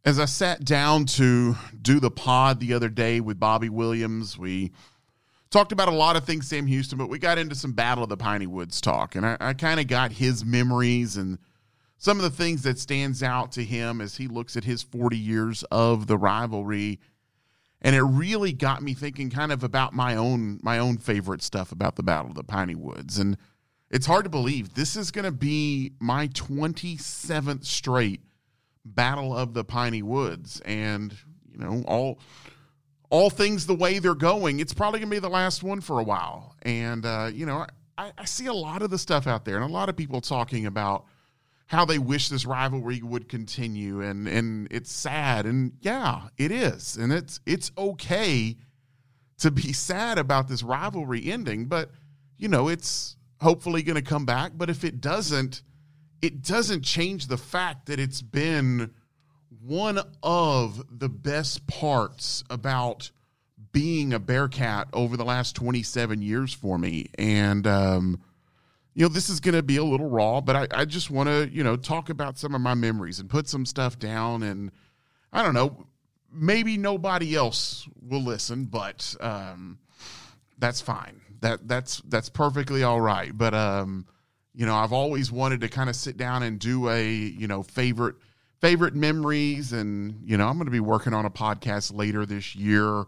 As I sat down to do the pod the other day with Bobby Williams, we talked about a lot of things, Sam Houston, but we got into some Battle of the Piney Woods talk, and I kind of got his memories and some of the things that stands out to him as he looks at his 40 years of the rivalry. And it really got me thinking kind of about my own favorite stuff about the Battle of the Piney Woods. And it's hard to believe this is going to be my 27th straight Battle of the Piney Woods. And, you know, all things the way they're going, it's probably going to be the last one for a while. And, you know, I see a lot of the stuff out there and a lot of people talking about how they wish this rivalry would continue. And it's sad. And yeah, it is. And it's okay to be sad about this rivalry ending, but, you know, it's hopefully going to come back. But if it doesn't change the fact that it's been one of the best parts about being a Bearcat over the last 27 years for me. And, you know, this is going to be a little raw, but I just want to, you know, talk about some of my memories and put some stuff down. And I don't know, maybe nobody else will listen, but that's fine. That's perfectly all right. But, you know, I've always wanted to kind of sit down and do a, you know, favorite memories. And, you know, I'm going to be working on a podcast later this year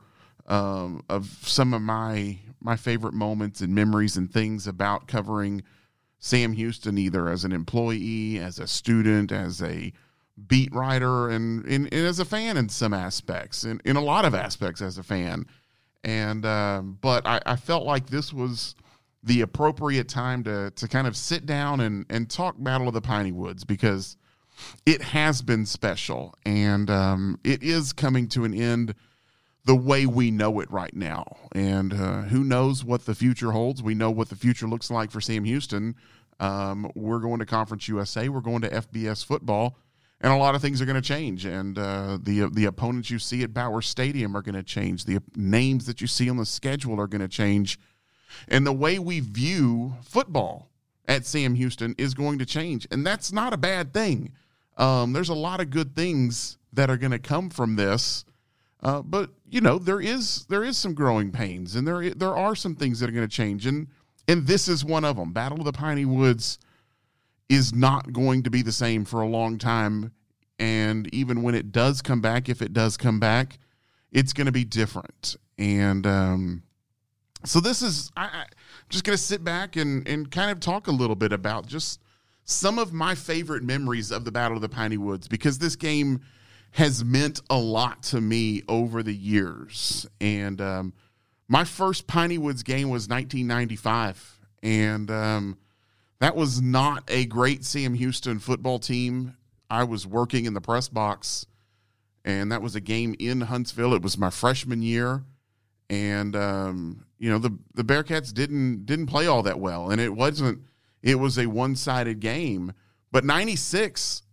of some of my favorite moments and memories and things about covering Sam Houston, either as an employee, as a student, as a beat writer, and as a fan in some aspects, in a lot of aspects as a fan. And but I felt like this was the appropriate time to kind of sit down and talk Battle of the Piney Woods, because it has been special, and it is coming to an end the way we know it right now. And who knows what the future holds. We know what the future looks like for Sam Houston. We're going to Conference USA. We're going to FBS football, and a lot of things are going to change. And the opponents you see at Bauer Stadium are going to change. The names that you see on the schedule are going to change. And the way we view football at Sam Houston is going to change. And that's not a bad thing. There's a lot of good things that are going to come from this. But, you know, there is some growing pains, and there are some things that are going to change. And this is one of them. Battle of the Piney Woods is not going to be the same for a long time. And even when it does come back, if it does come back, it's going to be different. And so this is, I'm just going to sit back and kind of talk a little bit about just some of my favorite memories of the Battle of the Piney Woods, because this game has meant a lot to me over the years. And my first Piney Woods game was 1995, and that was not a great Sam Houston football team. I was working in the press box, and that was a game in Huntsville. It was my freshman year, and you know, the Bearcats didn't play all that well, and it was a one-sided game. But 96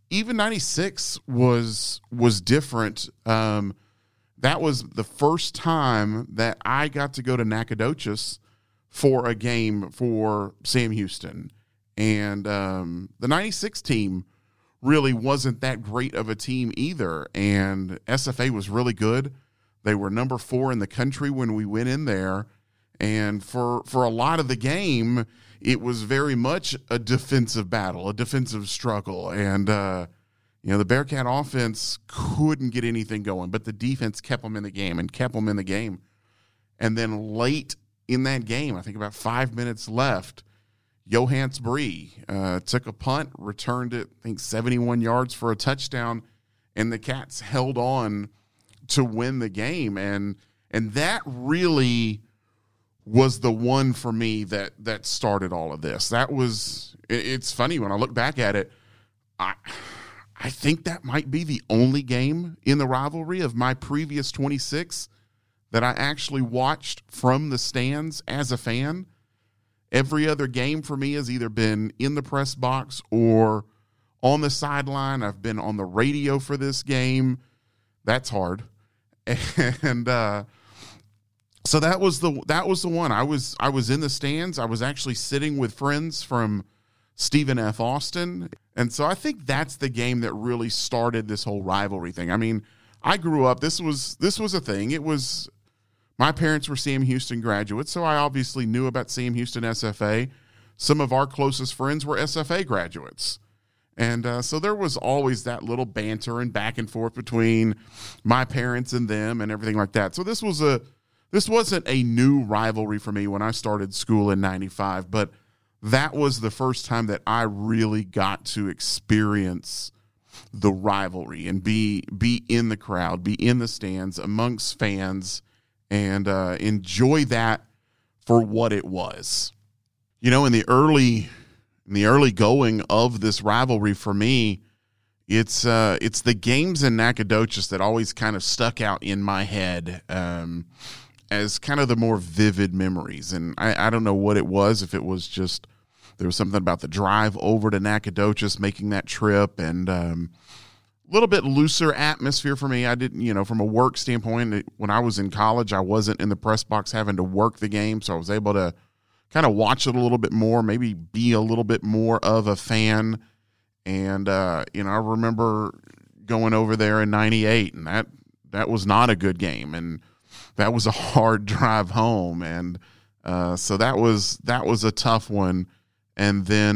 was different. That was the first time that I got to go to Nacogdoches for a game for Sam Houston. And the 96 team really wasn't that great of a team either. And SFA was really good. They were number 4 in the country when we went in there. And for a lot of the game, it was very much a defensive battle, a defensive struggle. And, you know, the Bearcat offense couldn't get anything going, but the defense kept them in the game and kept them in the game. And then late in that game, I think about 5 minutes left, Johans Bree took a punt, returned it, I think 71 yards for a touchdown, and the Cats held on to win the game. And that really was the one for me that started all of this. That was, it's funny when I look back at it, I think that might be the only game in the rivalry of my previous 26 that I actually watched from the stands as a fan. Every other game for me has either been in the press box or on the sideline. I've been on the radio for this game. That's hard. And so that was the one. I was in the stands. I was actually sitting with friends from Stephen F. Austin, And so I think that's the game that really started this whole rivalry thing. I mean, I grew up, this was a thing. It was, my parents were Sam Houston graduates, so I obviously knew about Sam Houston SFA. Some of our closest friends were SFA graduates. And so there was always that little banter and back and forth between my parents and them and everything like that. So this wasn't a new rivalry for me when I started school in 95, but that was the first time that I really got to experience the rivalry and be in the crowd, be in the stands amongst fans, and enjoy that for what it was. You know, in the early going of this rivalry for me, it's the games in Nacogdoches that always kind of stuck out in my head as kind of the more vivid memories. And I don't know what it was, if it was just there was something about the drive over to Nacogdoches, making that trip, and a little bit looser atmosphere for me. I didn't, from a work standpoint, when I was in college, I wasn't in the press box having to work the game, so I was able to kind of watch it a little bit more, maybe be a little bit more of a fan. And, I remember going over there in 98, and that was not a good game. And that was a hard drive home. And so that was a tough one. And then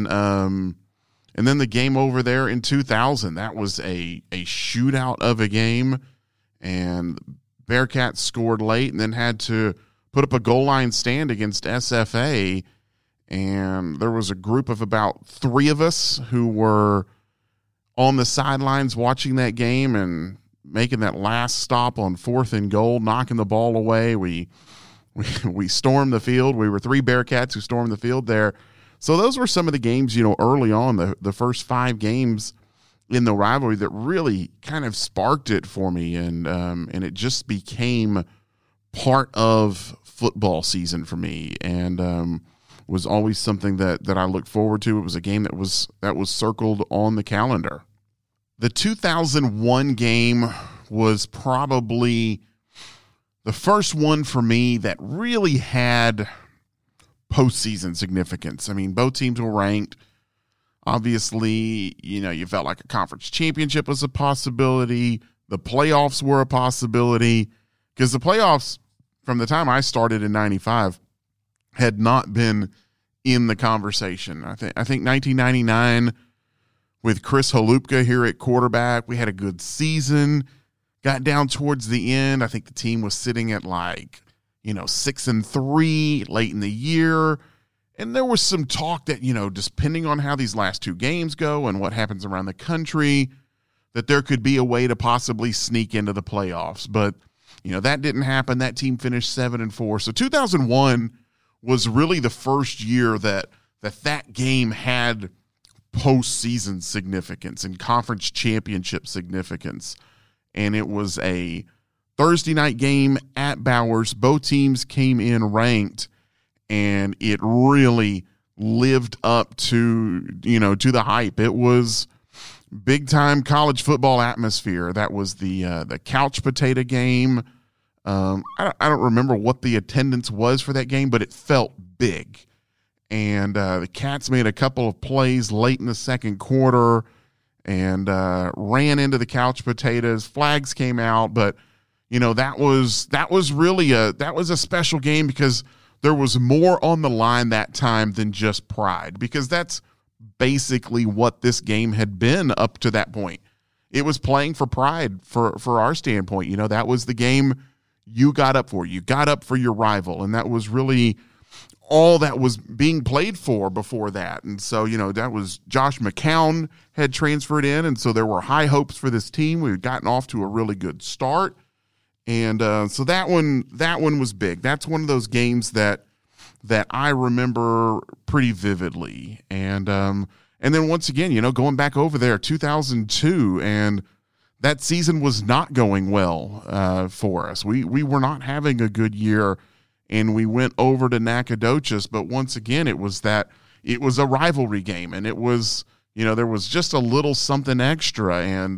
the game over there in 2000, that was a shootout of a game. And Bearcats scored late and then had to put up a goal line stand against SFA, and there was a group of about 3 of us who were on the sidelines watching that game and making that last stop on 4th and goal, knocking the ball away. We stormed the field. We were 3 Bearcats who stormed the field there. So those were some of the games, early on, the first 5 games in the rivalry that really kind of sparked it for me, and it just became part of football season for me, and was always something that I looked forward to. It was a game that was circled on the calendar. The 2001 game was probably the first one for me that really had postseason significance. I mean, both teams were ranked. Obviously, you felt like a conference championship was a possibility. The playoffs were a possibility, because the playoffs, from the time I started in 95, had not been in the conversation. I think 1999, with Chris Holupka here at quarterback, we had a good season. Got down towards the end, I think the team was sitting at 6-3 late in the year. And there was some talk that, depending on how these last 2 games go and what happens around the country, that there could be a way to possibly sneak into the playoffs. But that didn't happen. That team finished 7-4. So 2001 was really the first year that game had postseason significance and conference championship significance. And it was a Thursday night game at Bowers. Both teams came in ranked, and it really lived up to the hype. It was big time college football atmosphere. That was the couch potato game. I don't remember what the attendance was for that game, but it felt big. And the Cats made a couple of plays late in the second quarter and ran into the couch potatoes. Flags came out, but that was really a special game, because there was more on the line that time than just pride, because that's basically what this game had been up to that point. It was playing for pride for our standpoint. That was the game you got up for. You got up for your rival, and that was really all that was being played for before that. And so, that was Josh McCown had transferred in, and so there were high hopes for this team. We had gotten off to a really good start. And so that one was big. That's one of those games that I remember pretty vividly. And then once again, going back over there, 2002, and that season was not going well for us. We were not having a good year, and we went over to Nacogdoches. But once again, it was a rivalry game, and it was, there was just a little something extra. And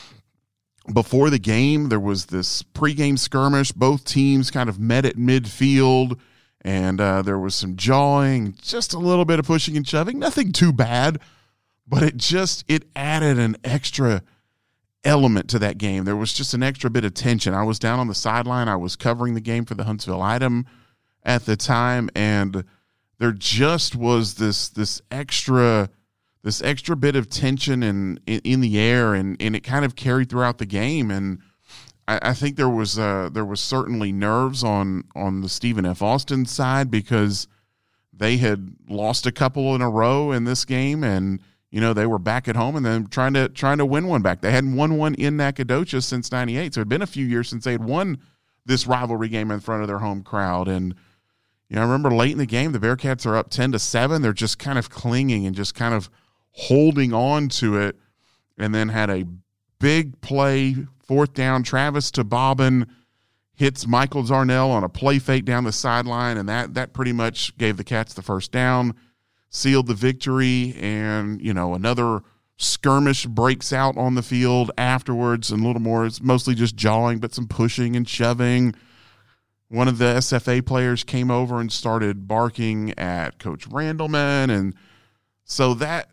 before the game, there was this pregame skirmish. Both teams kind of met at midfield, and there was some jawing, just a little bit of pushing and shoving. Nothing too bad, but it added an extra element to that game. There was just an extra bit of tension. I was down on the sideline. I was covering the game for the Huntsville Item at the time, and there just was this extra bit of tension in the air, and it kind of carried throughout the game. And I think there was certainly nerves on the Stephen F. Austin side, because they had lost a couple in a row in this game, and they were back at home and then trying to win one back. They hadn't won one in Nacogdoches since '98, so it had been a few years since they had won this rivalry game in front of their home crowd. And I remember late in the game, the Bearcats are up 10-7. They're just kind of clinging and just kind of holding on to it, and then had a big play, 4th down. Travis Tabobbin hits Michael Zarnell on a play fake down the sideline, and that pretty much gave the Cats the first down, sealed the victory. And another skirmish breaks out on the field afterwards, and a little more. It's mostly just jawing, but some pushing and shoving. One of the SFA players came over and started barking at Coach Randleman, and so that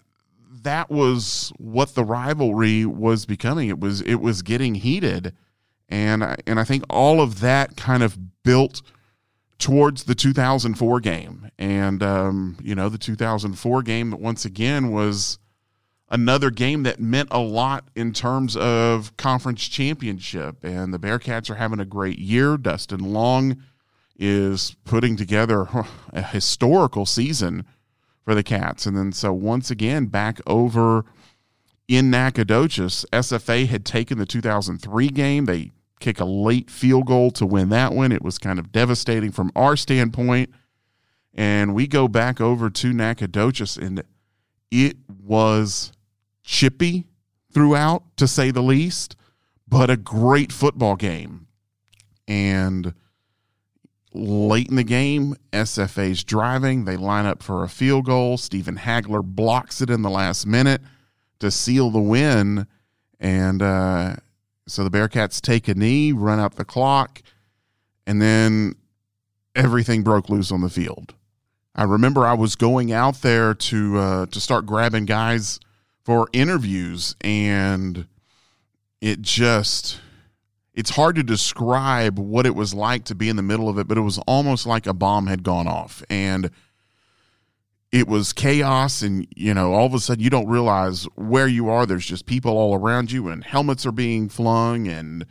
was what the rivalry was becoming. It was getting heated, and I think all of that kind of built towards the 2004 game. And the 2004 game, once again, was another game that meant a lot in terms of conference championship. And the Bearcats are having a great year. Dustin Long is putting together a historical season for the Cats. And then so once again, back over in Nacogdoches, SFA had taken the 2003 game. They kick a late field goal to win that one. It was kind of devastating from our standpoint. And we go back over to Nacogdoches, and it was chippy throughout, to say the least, but a great football game. And late in the game, SFA's driving. They line up for a field goal. Stephen Hagler blocks it in the last minute to seal the win. And so the Bearcats take a knee, run out the clock, and then everything broke loose on the field. I remember I was going out there to start grabbing guys for interviews, and it's hard to describe what it was like to be in the middle of it, but it was almost like a bomb had gone off, and it was chaos. And, all of a sudden you don't realize where you are. There's just people all around you, and helmets are being flung. And,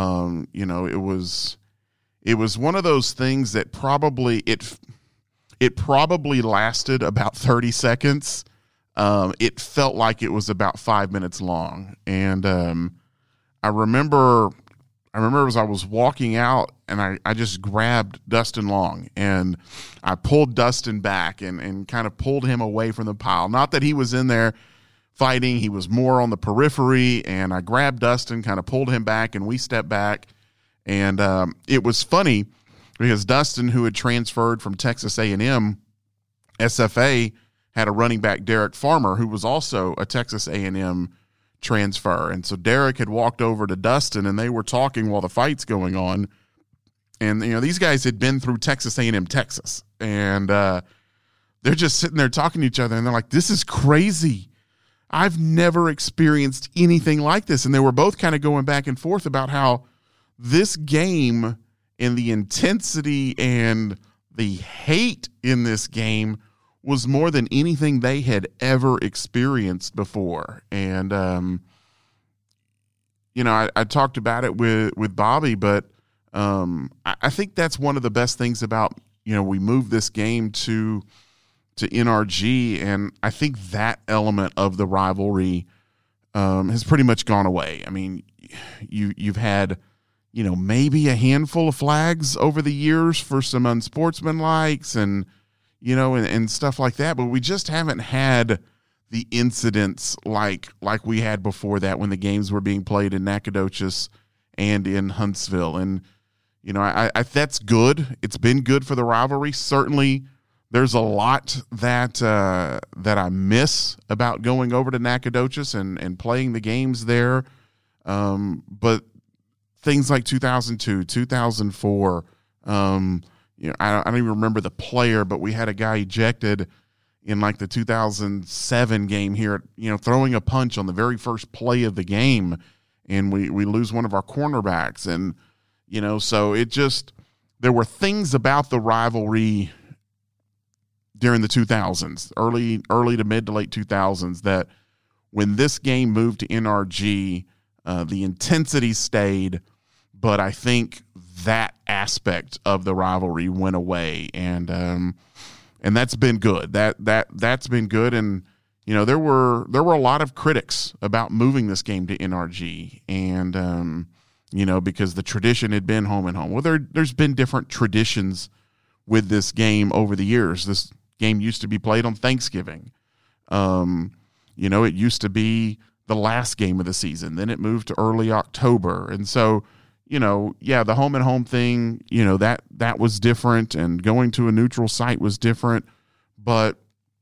it was one of those things that probably it probably lasted about 30 seconds. It felt like it was about 5 minutes long. And I remember as I was walking out, and I just grabbed Dustin Long, and I pulled Dustin back and kind of pulled him away from the pile. Not that he was in there fighting. He was more on the periphery, and I grabbed Dustin, kind of pulled him back, and we stepped back. And it was funny because Dustin, who had transferred from Texas A&M, SFA, had a running back, Derek Farmer, who was also a Texas A&M transfer. And so Derek had walked over to Dustin, and they were talking while the fight's going on. And, these guys had been through Texas A&M, Texas. And they're just sitting there talking to each other, and they're like, this is crazy. I've never experienced anything like this. And they were both kind of going back and forth about how this game and the intensity and the hate in this game was more than anything they had ever experienced before. And, I talked about it with Bobby, but I think that's one of the best things about, we moved this game to NRG, and I think that element of the rivalry has pretty much gone away. I mean, you've had, maybe a handful of flags over the years for some unsportsmanlikes and stuff like that, but we just haven't had the incidents like we had before that, when the games were being played in Nacogdoches and in Huntsville. And I that's good. It's been good for the rivalry. Certainly, there's a lot that I miss about going over to Nacogdoches and playing the games there. But things like 2002, 2004. I don't even remember the player, but we had a guy ejected in like the 2007 game here, throwing a punch on the very first play of the game, and we lose one of our cornerbacks. And, so there were things about the rivalry during the 2000s, early to mid to late 2000s, that when this game moved to NRG, the intensity stayed, but I think that aspect of the rivalry went away, and that's been good. That's been good, and there were a lot of critics about moving this game to NRG, and because the tradition had been home and home. Well, there's been different traditions with this game over the years. This game used to be played on Thanksgiving. It used to be the last game of the season. Then it moved to early October. And so, the home and home thing, that was different, and going to a neutral site was different, but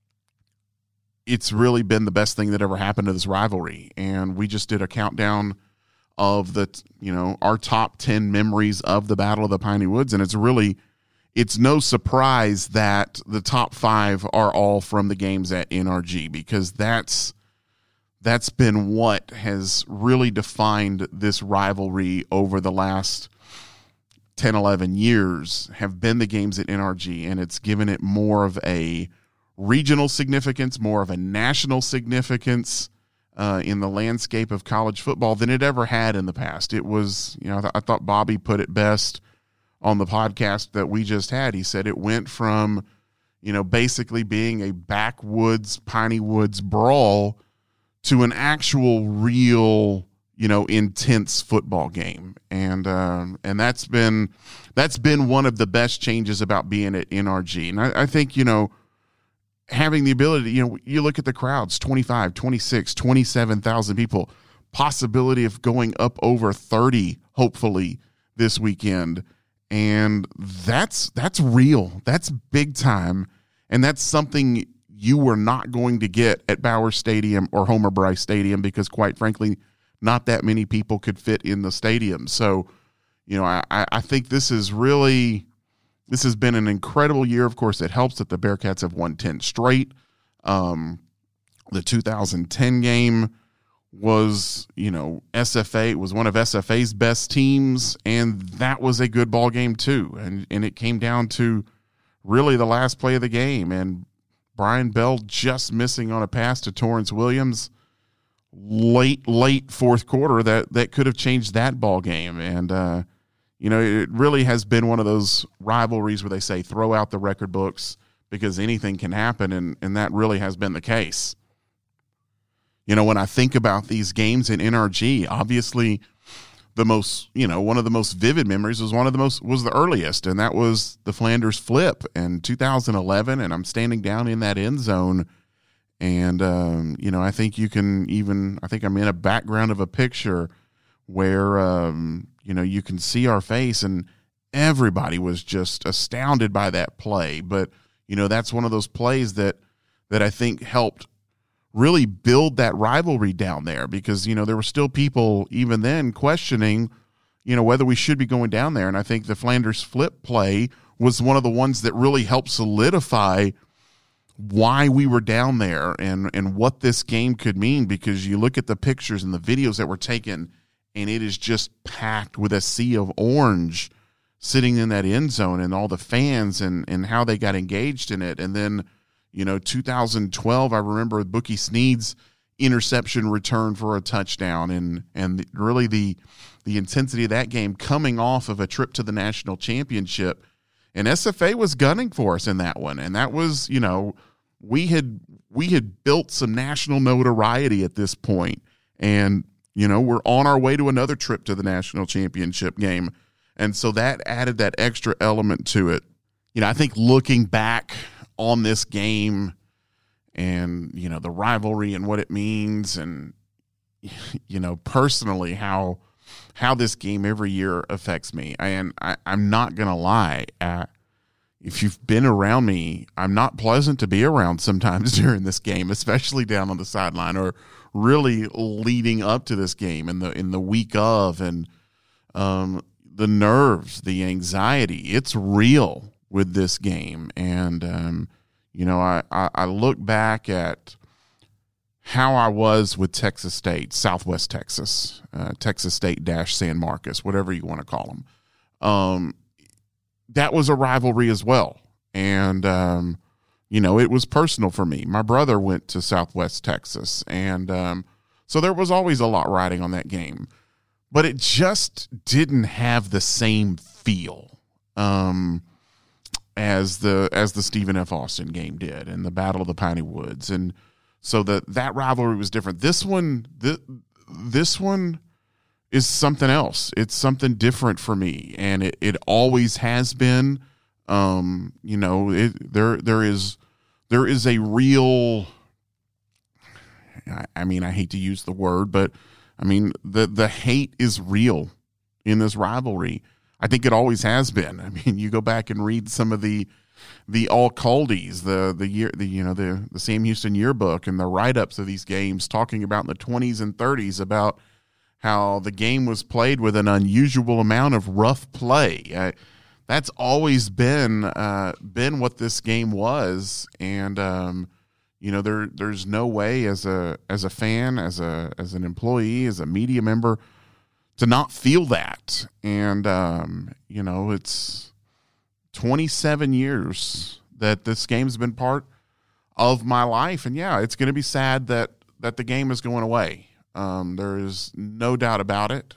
it's really been the best thing that ever happened to this rivalry. And we just did a countdown of our top 10 memories of the Battle of the Piney Woods. And it's no surprise that the top 5 are all from the games at NRG, because that's been what has really defined this rivalry over the last 10, 11 years, have been the games at NRG, and it's given it more of a regional significance, more of a national significance in the landscape of college football than it ever had in the past. It was, I thought Bobby put it best on the podcast that we just had. He said it went from, basically being a backwoods, Piney Woods brawl to an actual real, intense football game. And that's been one of the best changes about being at NRG. And I think, having the ability, you look at the crowds, 25, 26, 27,000 people, possibility of going up over 30, hopefully this weekend. And that's real. That's big time. And that's something you were not going to get at Bauer Stadium or Homer Bryce Stadium, because quite frankly, not that many people could fit in the stadium. So, I think this has been an incredible year. Of course, it helps that the Bearcats have won 10 straight. The 2010 game was, SFA was one of SFA's best teams, and that was a good ball game too. And it came down to really the last play of the game, and Brian Bell just missing on a pass to Torrance Williams late fourth quarter that could have changed that ball game. And it really has been one of those rivalries where they say throw out the record books because anything can happen, and that really has been the case. When I think about these games in NRG, obviously the most, one of the most vivid memories was was the earliest, and that was the Flanders flip in 2011, and I'm standing down in that end zone, and I think I'm in a background of a picture where you can see our face, and everybody was just astounded by that play. But that's one of those plays that I think helped really build that rivalry down there, because there were still people even then questioning whether we should be going down there. And I think the Flanders flip play was one of the ones that really helped solidify why we were down there and what this game could mean, because you look at the pictures and the videos that were taken, and it is just packed with a sea of orange sitting in that end zone, and all the fans and how they got engaged in it. And then 2012, I remember Bookie Sneed's interception return for a touchdown, and really the intensity of that game coming off of a trip to the national championship. And SFA was gunning for us in that one. And that was, we had built some national notoriety at this point. And, we're on our way to another trip to the national championship game. And so that added that extra element to it. I think looking back on this game and, the rivalry and what it means, and, personally how this game every year affects me. And I'm not going to lie. If you've been around me, I'm not pleasant to be around sometimes during this game, especially down on the sideline or really leading up to this game in the week of, and the nerves, the anxiety, it's real with this game. And, I look back at how I was with Texas State, Southwest Texas, Texas State - San Marcos, whatever you want to call them. That was a rivalry as well. And, it was personal for me. My brother went to Southwest Texas, and so there was always a lot riding on that game. But it just didn't have the same feel as the Stephen F. Austin game did, and the Battle of the Piney Woods. And so that rivalry was different. This one is something else. It's something different for me, and it always has been. There is a real. I mean, I hate to use the word, but I mean the hate is real in this rivalry. I think it always has been. I mean, you go back and read some of the All-Caldies, the Sam Houston yearbook, and the write-ups of these games talking about in the 20s and 30s about how the game was played with an unusual amount of rough play. That's always been what this game was, and there's no way as a fan, as an employee, as a media member, to not feel that. And it's 27 years that this game's been part of my life, and yeah, it's going to be sad that the game is going away. There is no doubt about it.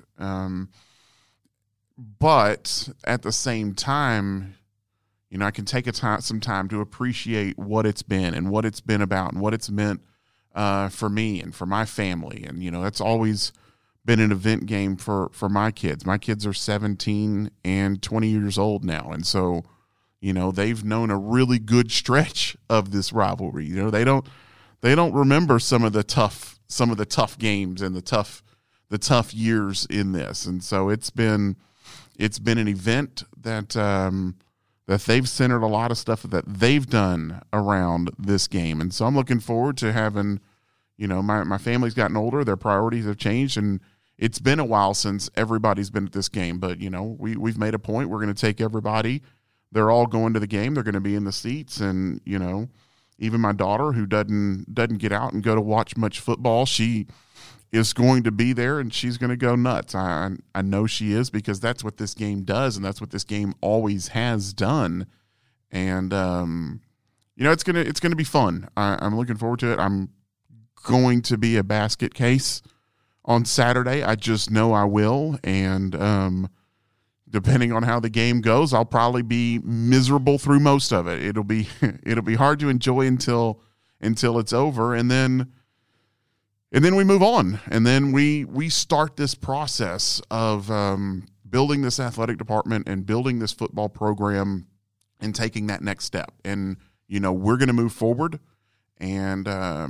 But at the same time, I can take some time to appreciate what it's been and what it's been about and what it's meant for me and for my family. And, that's always been an event game for my kids. My kids are 17 and 20 years old now. And so, they've known a really good stretch of this rivalry. They don't remember some of the tough games and the tough years in this. And so it's been an event that they've centered a lot of stuff that they've done around this game. And so I'm looking forward to having, my family's gotten older, their priorities have changed, and it's been a while since everybody's been at this game. But, we've made a point. We're going to take everybody. They're all going to the game. They're going to be in the seats. And, even my daughter, who doesn't get out and go to watch much football, she is going to be there, and she's going to go nuts. I know she is, because that's what this game does, and that's what this game always has done. And it's gonna be fun. I'm looking forward to it. I'm going to be a basket case on Saturday. I just know I will, and depending on how the game goes, I'll probably be miserable through most of it. It'll be hard to enjoy until it's over, and then we move on, and then we start this process of building this athletic department and building this football program and taking that next step. And, we're going to move forward, and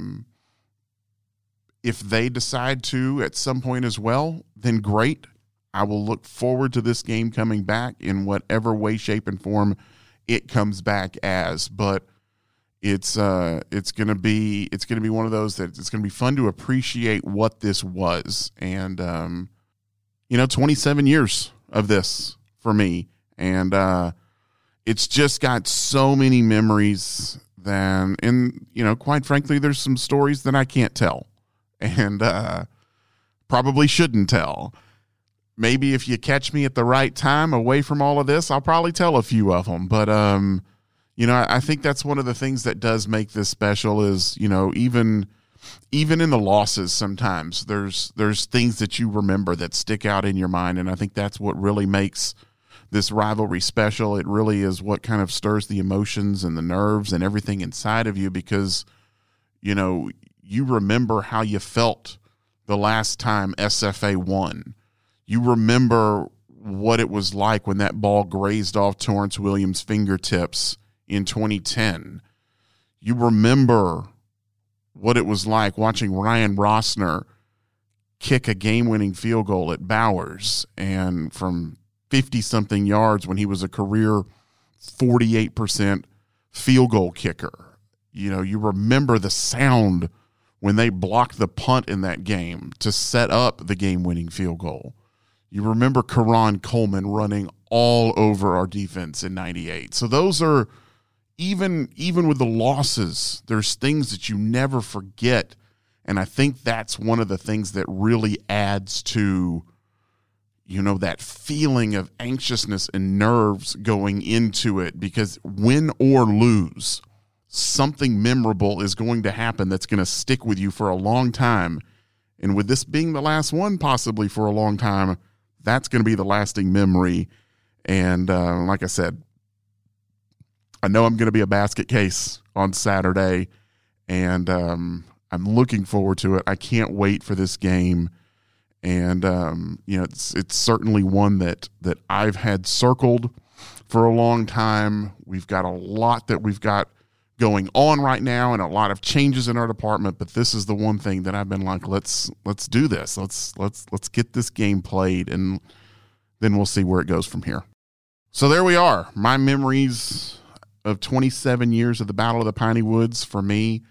if they decide to at some point as well, then great. I will look forward to this game coming back in whatever way, shape, and form it comes back as. But it's gonna be one of those that it's gonna be fun to appreciate what this was. And 27 years of this for me, and it's just got so many memories. Quite frankly, there's some stories that I can't tell, and probably shouldn't tell. Maybe if you catch me at the right time away from all of this, I'll probably tell a few of them. But I think that's one of the things that does make this special is, even in the losses, sometimes there's things that you remember that stick out in your mind. And I think that's what really makes this rivalry special. It really is what kind of stirs the emotions and the nerves and everything inside of you, because, you remember how you felt the last time SFA won. You remember what it was like when that ball grazed off Torrance Williams' fingertips in 2010. You remember what it was like watching Ryan Rossner kick a game-winning field goal at Bowers, and from 50-something yards when he was a career 48% field goal kicker. You remember the sound when they blocked the punt in that game to set up the game-winning field goal. You remember Karan Coleman running all over our defense in 98. So those are even with the losses, there's things that you never forget. And I think that's one of the things that really adds to, that feeling of anxiousness and nerves going into it, because win or lose, something memorable is going to happen that's going to stick with you for a long time. And with this being the last one, possibly for a long time, that's going to be the lasting memory. And like I said, I know I'm going to be a basket case on Saturday, and I'm looking forward to it. I can't wait for this game. And, it's certainly one that I've had circled for a long time. We've got a lot that we've got going on right now and a lot of changes in our department, but this is the one thing that I've been like, let's do this. Let's get this game played, and then we'll see where it goes from here. So there we are. My memories of 27 years of the Battle of the Piney Woods for me.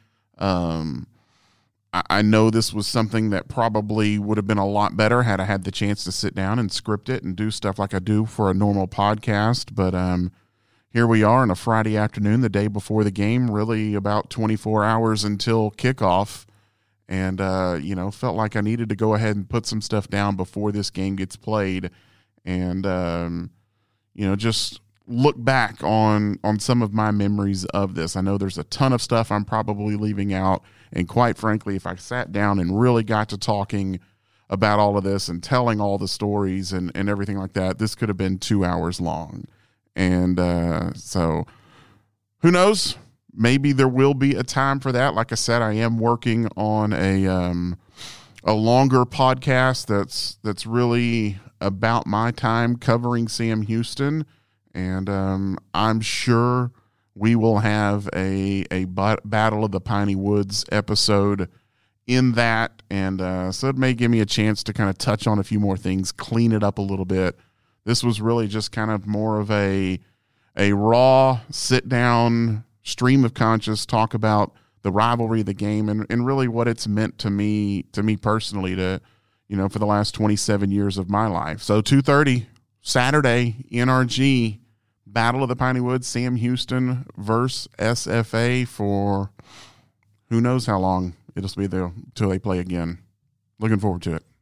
I know this was something that probably would have been a lot better had I had the chance to sit down and script it and do stuff like I do for a normal podcast. But here we are on a Friday afternoon, the day before the game, really about 24 hours until kickoff. And, felt like I needed to go ahead and put some stuff down before this game gets played. And, just look back on some of my memories of this. I know there's a ton of stuff I'm probably leaving out. And quite frankly, if I sat down and really got to talking about all of this and telling all the stories and everything like that, this could have been 2 hours long. And so who knows? Maybe there will be a time for that. Like I said, I am working on a longer podcast that's really about my time covering Sam Houston. And I'm sure we will have a Battle of the Piney Woods episode in that. And so it may give me a chance to kind of touch on a few more things, clean it up a little bit. This was really just kind of more of a raw sit-down stream of conscious talk about the rivalry of the game and really what it's meant to me personally for the last 27 years of my life. So 2:30 Saturday, NRG, Battle of the Piney Woods, Sam Houston versus SFA for who knows how long it'll be there till they play again. Looking forward to it.